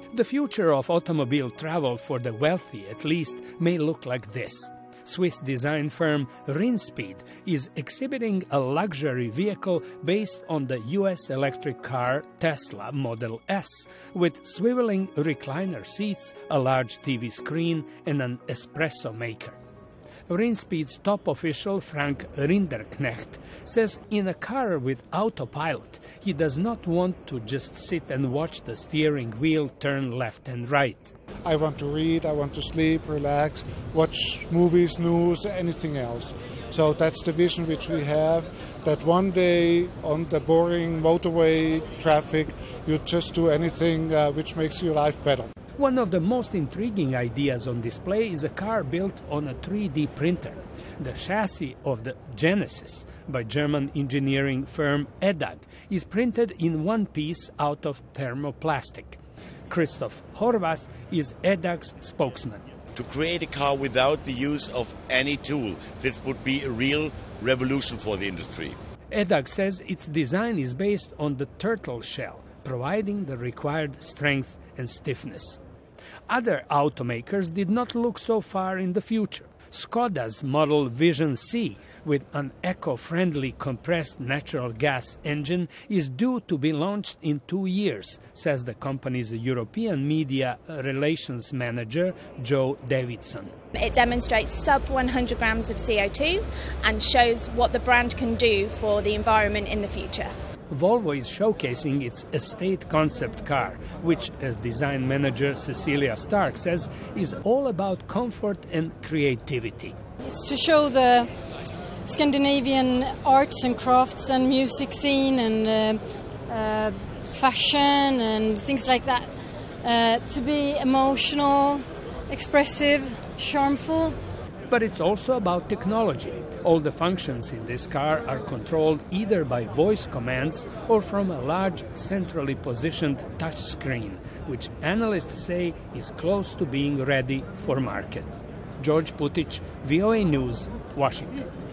The future of automobile travel, for the wealthy at least, may look like this. Swiss design firm Rinspeed is exhibiting a luxury vehicle based on the US electric car Tesla Model S, with swiveling recliner seats, a large TV screen, and an espresso maker. Rinspeed's top official, Frank Rinderknecht, says in a car with autopilot, he does not want to just sit and watch the steering wheel turn left and right. I want to read, I want to sleep, relax, watch movies, news, anything else. So that's the vision which we have, that one day on the boring motorway traffic, you just do anything which makes your life better. One of the most intriguing ideas on display is a car built on a 3D printer. The chassis of the Genesis by German engineering firm EDAG is printed in one piece out of thermoplastic. Christoph Horvath is EDAG's spokesman. To create a car without the use of any tool, this would be a real revolution for the industry. EDAG says its design is based on the turtle shell, providing the required strength and stiffness. Other automakers did not look so far in the future. Skoda's model Vision C, with an eco-friendly compressed natural gas engine, is due to be launched in 2 years, says the company's European media relations manager, Joe Davidson. It demonstrates sub 100 grams of CO2 and shows what the brand can do for the environment in the future. Volvo is showcasing its estate concept car, which, as design manager Cecilia Stark says, is all about comfort and creativity. It's to show the Scandinavian arts and crafts and music scene and fashion and things like that. To be emotional, expressive, charmful. But it's also about technology. All the functions in this car are controlled either by voice commands or from a large centrally positioned touchscreen, which analysts say is close to being ready for market. George Putic, VOA News, Washington.